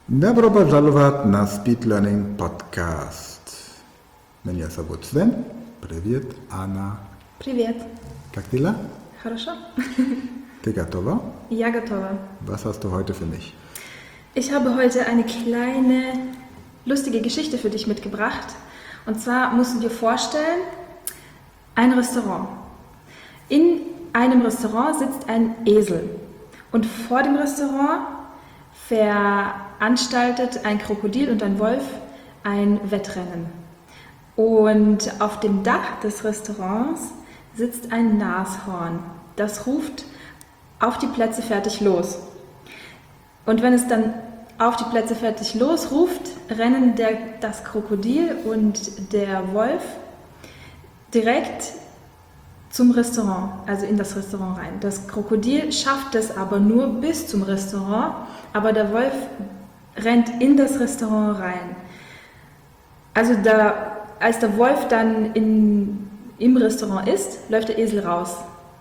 Добро пожаловать на Speed Learning Podcast. Меня зовут Sven. Привет, Anna. Привет. Как дела? Хорошо. Ты готова? Ja, готова. Was hast du heute für mich? Ich habe heute eine kleine, lustige Geschichte für dich mitgebracht. Und zwar musst du dir vorstellen, ein Restaurant. In einem Restaurant sitzt ein Esel. Und vor dem Restaurant veranstaltet ein Krokodil und ein Wolf ein Wettrennen. Und auf dem Dach des Restaurants sitzt ein Nashorn. Das ruft auf die Plätze fertig los. Und wenn es dann auf die Plätze fertig los ruft, rennen das Krokodil und der Wolf direkt zum Restaurant, also in das Restaurant rein. Das Krokodil schafft es aber nur bis zum Restaurant, aber der Wolf rennt in das Restaurant rein. Also als der Wolf dann im Restaurant ist, läuft der Esel raus.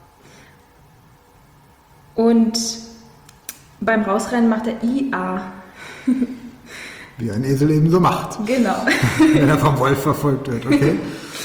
Und beim Rausrennen macht er IA. Wie ein Esel eben so macht. Genau. Wenn er vom Wolf verfolgt wird, okay?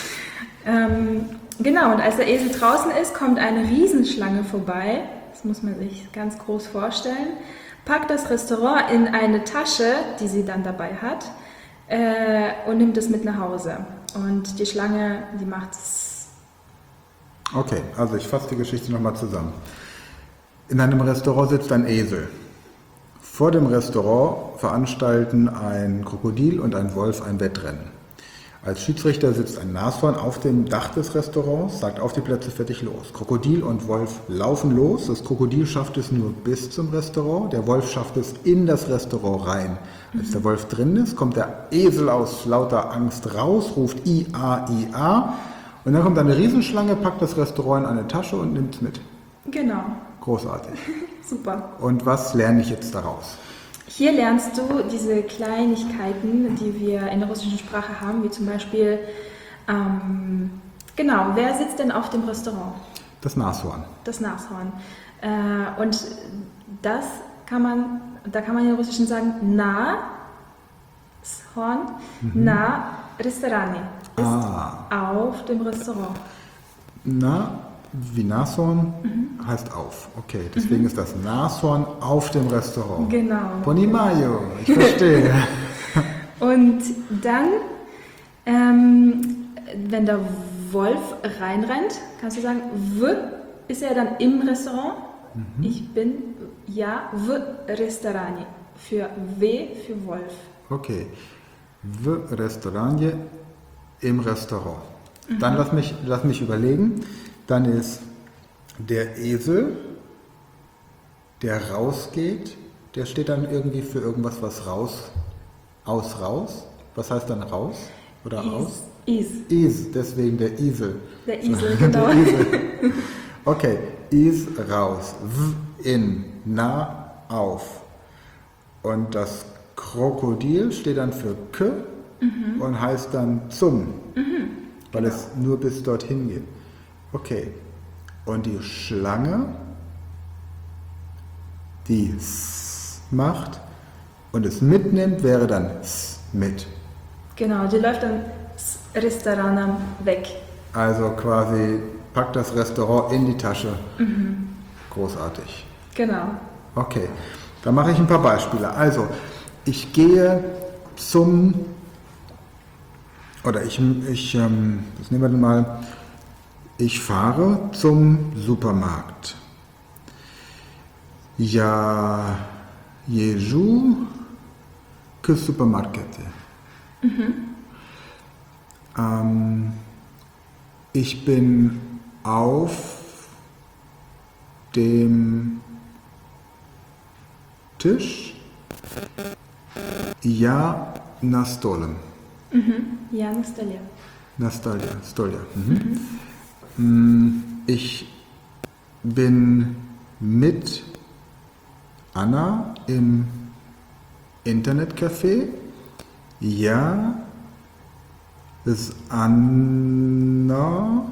Genau, und als der Esel draußen ist, kommt eine Riesenschlange vorbei. Das muss man sich ganz groß vorstellen. Packt das Restaurant in eine Tasche, die sie dann dabei hat, und nimmt es mit nach Hause. Und die Schlange, die macht es. Okay, also ich fasse die Geschichte nochmal zusammen. In einem Restaurant sitzt ein Esel. Vor dem Restaurant veranstalten ein Krokodil und ein Wolf ein Wettrennen. Als Schiedsrichter sitzt ein Nashorn auf dem Dach des Restaurants, sagt auf die Plätze fertig los. Krokodil und Wolf laufen los. Das Krokodil schafft es nur bis zum Restaurant, der Wolf schafft es in das Restaurant rein. Als der Wolf drin ist, kommt der Esel aus lauter Angst raus, ruft IA, IA. Und dann kommt eine Riesenschlange, packt das Restaurant in eine Tasche und nimmt es mit. Genau. Großartig. Super. Und was lerne ich jetzt daraus? Hier lernst du diese Kleinigkeiten, die wir in der russischen Sprache haben, wie zum Beispiel, genau, wer sitzt denn auf dem Restaurant? Das Nashorn. Das Nashorn. Und da kann man im Russischen sagen, na, Horn, na, Restaurani, ist auf dem Restaurant. Na, wie Nashorn heißt auf. Okay, deswegen ist das Nashorn auf dem Restaurant. Genau. Ponimayo, ich verstehe. Und dann, wenn der Wolf reinrennt, kannst du sagen, W ist er dann im Restaurant. Ich bin, ja, W Restaurani. Für W für Wolf. Okay, w Restaurant im Restaurant. Dann lass mich überlegen. Dann ist der Esel, der rausgeht, der steht dann irgendwie für irgendwas, was raus. Was heißt dann raus oder aus? Is, deswegen der Esel. Der Esel, genau. Der Esel. Okay, is raus, w in, na auf. Und das Krokodil steht dann für k und heißt dann zum, weil es nur bis dorthin geht. Okay, und die Schlange, die s macht und es mitnimmt, wäre dann s mit. Genau, die läuft dann Restaurant weg. Also quasi packt das Restaurant in die Tasche. Großartig. Genau. Okay, dann mache ich ein paar Beispiele. Also, ich gehe zum, oder das nehmen wir mal, ich fahre zum Supermarkt. Я езжу к супермаркете. Ich bin auf dem Tisch. Я на столе. Ja, на столе. Stolja. Ich bin mit Anna im Internetcafé. Ja, ist Anna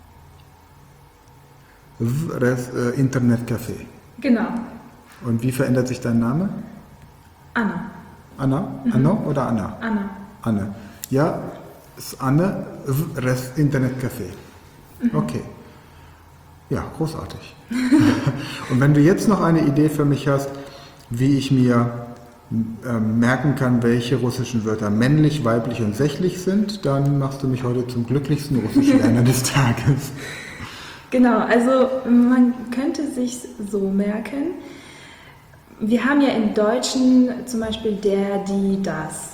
w Internetcafé. Genau. Und wie verändert sich dein Name? Anna. Anna? Anno oder Anna? Anna. Anne. Ja, ist Anne, Internetcafé. Okay. Ja, großartig. Und wenn du jetzt noch eine Idee für mich hast, wie ich mir merken kann, welche russischen Wörter männlich, weiblich und sächlich sind, dann machst du mich heute zum glücklichsten russischen Lerner des Tages. Genau, also man könnte sich so merken, wir haben ja im Deutschen zum Beispiel der, die, das.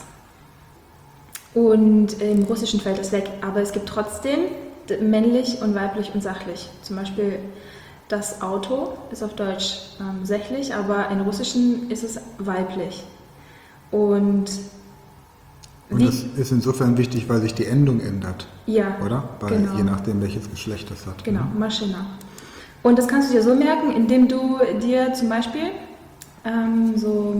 Und im Russischen fällt das weg, aber es gibt trotzdem männlich und weiblich und sachlich. Zum Beispiel das Auto ist auf Deutsch sächlich, aber im Russischen ist es weiblich. Und das ist insofern wichtig, weil sich die Endung ändert, ja, oder? genau. Je nachdem, welches Geschlecht es hat. Genau, Maschina. Und das kannst du dir so merken, indem du dir zum Beispiel so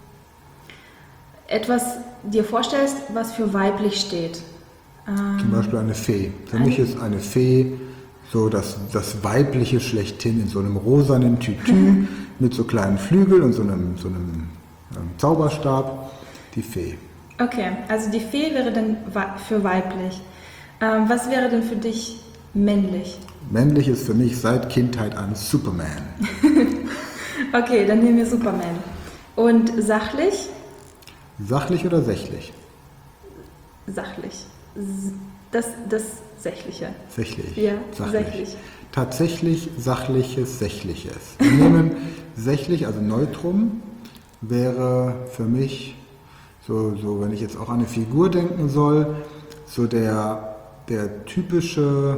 etwas dir vorstellst, was für weiblich steht. Zum Beispiel eine Fee. Für mich ist eine Fee so das Weibliche schlechthin in so einem rosanen Tütü mit so kleinen Flügeln und so einem Zauberstab. Die Fee. Okay, also die Fee wäre dann für weiblich. Was wäre denn für dich männlich? Männlich ist für mich seit Kindheit an Superman. Okay, dann nehmen wir Superman. Und sachlich? Sachlich oder sächlich? Sachlich. Das Sächliche. Sächlich. Ja, sachlich. sächlich. Tatsächlich Sachliches, Sächliches. Wir nehmen sächlich, also Neutrum, wäre für mich, so wenn ich jetzt auch an eine Figur denken soll, so der typische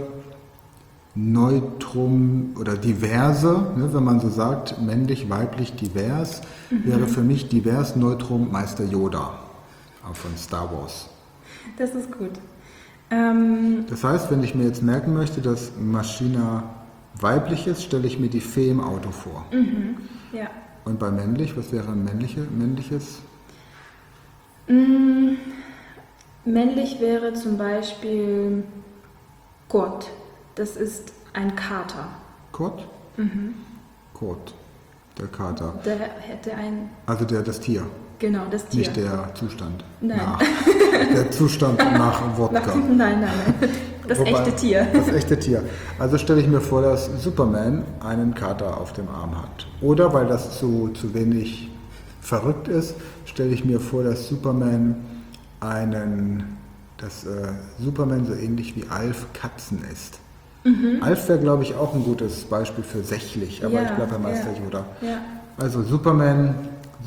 Neutrum oder diverse, ne, wenn man so sagt, männlich, weiblich, divers, wäre für mich divers Neutrum Meister Yoda, auch von Star Wars. Das ist gut. Das heißt, wenn ich mir jetzt merken möchte, dass Maschina weiblich ist, stelle ich mir die Fee im Auto vor. Ja. Und bei männlich, was wäre ein männliches? Männlich wäre zum Beispiel Gott. Das ist ein Kater. Kot? Kot, der Kater. Der hätte ein... Also das Tier, Genau, das Tier. nicht der Zustand. Nein. Der Zustand nach Wodka. Nein. Das echte Tier. Das echte Tier. Also stelle ich mir vor, dass Superman einen Kater auf dem Arm hat. Oder weil das zu wenig verrückt ist, stelle ich mir vor, dass Superman so ähnlich wie Alf Katzen isst. Alf wäre, glaube ich, auch ein gutes Beispiel für sächlich, aber ich bleibe bei Meister Yoda. Ja. Also Superman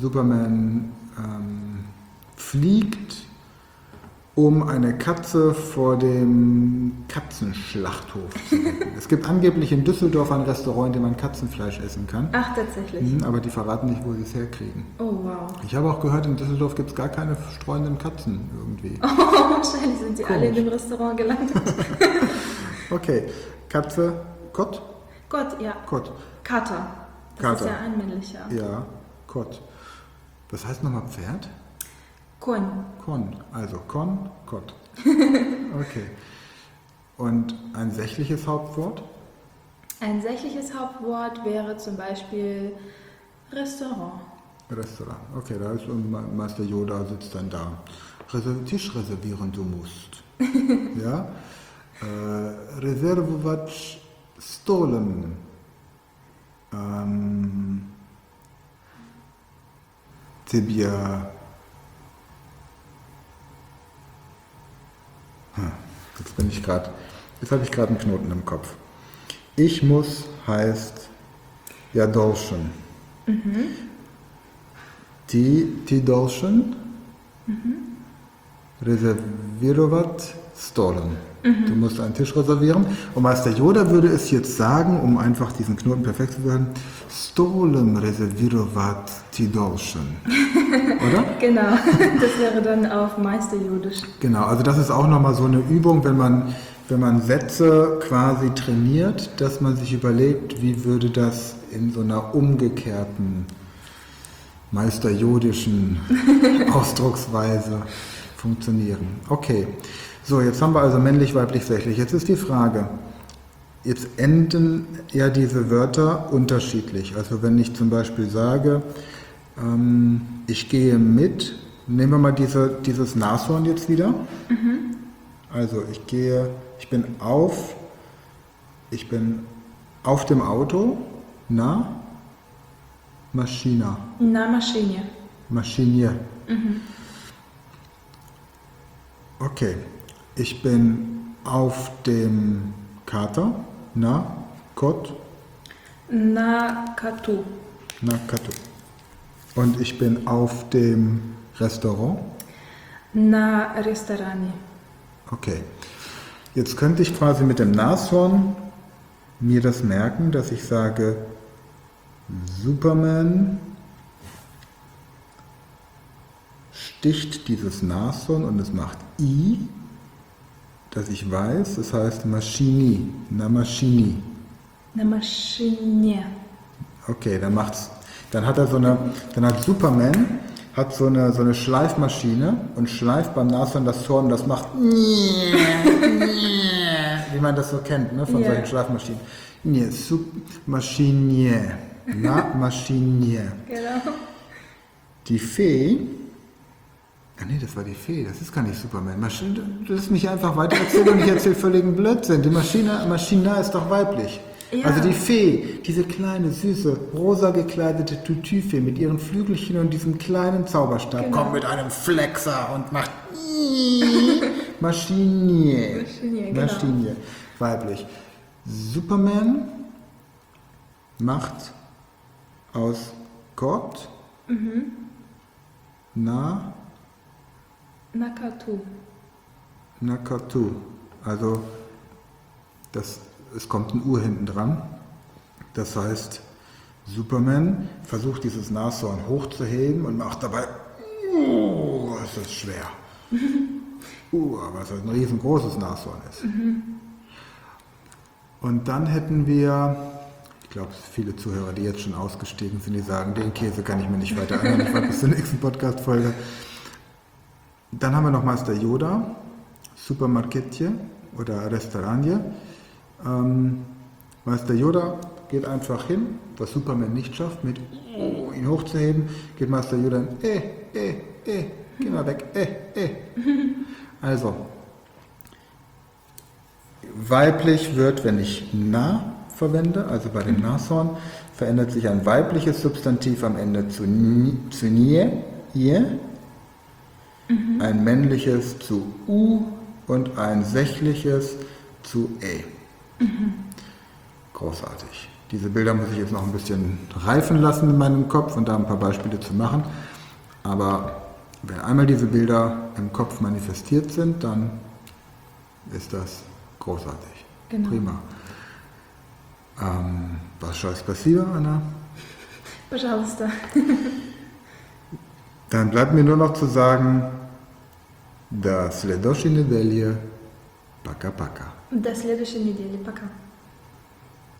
fliegt, um eine Katze vor dem Katzenschlachthof zu retten. Es gibt angeblich in Düsseldorf ein Restaurant, in dem man Katzenfleisch essen kann. Ach, tatsächlich. Aber die verraten nicht, wo sie es herkriegen. Oh, wow. Ich habe auch gehört, in Düsseldorf gibt es gar keine streunenden Katzen irgendwie. Oh, wahrscheinlich sind sie alle in Komisch. dem Restaurant gelandet. Okay, Katze, Kott? Gott, ja. Kott. Kater. Das Kater. ist ja ein männlicher. Ja, Kott. Was heißt nochmal Pferd? Kon. Kon, also Kott. Okay. Und ein sächliches Hauptwort? Ein sächliches Hauptwort wäre zum Beispiel Restaurant. Restaurant. Okay, da ist Meister Yoda sitzt dann da. Tisch reservieren du musst. Ja? Reservować stolem. Тебе... Jetzt habe ich gerade einen Knoten im Kopf. Ich muss heißt ja должен. Ти должен reservirować stolen. Du musst einen Tisch reservieren. Und Meister Yoda würde es jetzt sagen, um einfach diesen Knoten perfekt zu werden, stolem reservirować ti должен. Oder? Genau, das wäre dann auf Meisterjodisch. Genau, also das ist auch nochmal so eine Übung, wenn man Sätze quasi trainiert, dass man sich überlegt, wie würde das in so einer umgekehrten meisterjodischen Ausdrucksweise funktionieren. Okay, so jetzt haben wir also männlich, weiblich, sächlich. Jetzt ist die Frage, jetzt enden ja diese Wörter unterschiedlich. Also wenn ich zum Beispiel sage, ich gehe mit, nehmen wir mal dieses Nashorn jetzt wieder. Also ich bin auf dem Auto, na Maschina. Na maszynie. Maschinier. Okay. Ich bin auf dem Kater. Na, Kot. Na katu. Na, Katu. Und ich bin auf dem Restaurant. Na restoranie. Okay. Jetzt könnte ich quasi mit dem Nashorn mir das merken, dass ich sage, Superman sticht dieses Nashorn und es macht I, dass ich weiß, das heißt Maschini, na Maschini. Na maszynie. Okay, dann hat Superman so eine Schleifmaschine und schleift beim Nashorn das Horn, das macht wie man das so kennt, ne, von Ja. solchen Schleifmaschinen. Nee, Maschinier. Na, Maschinier. Genau. Die Fee. Ah nee, das war die Fee, das ist gar nicht Superman. Du lässt mich einfach weiter erzählen und ich erzähle völligen Blödsinn. Die Maschina ist doch weiblich. Ja. Also die Fee, diese kleine, süße, rosa gekleidete Tutü-Fee mit ihren Flügelchen und diesem kleinen Zauberstab, Genau. kommt mit einem Flexer und macht Maschinier. Maschinier, genau. Maschinier, weiblich. Superman macht aus Gott na Na katu. Nakatu. Also es kommt ein U hinten dran. Das heißt, Superman versucht dieses Nashorn hochzuheben und macht dabei, es ist schwer. Aber es ist ein riesengroßes Nashorn ist. Und dann hätten wir, ich glaube, viele Zuhörer, die jetzt schon ausgestiegen sind, die sagen, den Käse kann ich mir nicht weiter anhören, ich warte bis zur nächsten Podcast-Folge. Dann haben wir noch Meister Yoda, Supermarketje oder Restauranje. Meister Yoda geht einfach hin, was Superman nicht schafft, mit ihn hochzuheben, geht Meister Yoda geh mal weg, Also, weiblich wird, wenn ich na verwende, also bei dem Nashorn, verändert sich ein weibliches Substantiv am Ende zu nie, ihr, ein männliches zu u und ein sächliches zu e. Großartig. Diese Bilder muss ich jetzt noch ein bisschen reifen lassen in meinem Kopf und da ein paar Beispiele zu machen. Aber wenn einmal diese Bilder im Kopf manifestiert sind, dann ist das großartig. Genau. Prima. Большое спасибо, Anna. Пожалуйста. Dann bleibt mir nur noch zu sagen, до следующей недели. Пока-пока. До следующей недели. Пока.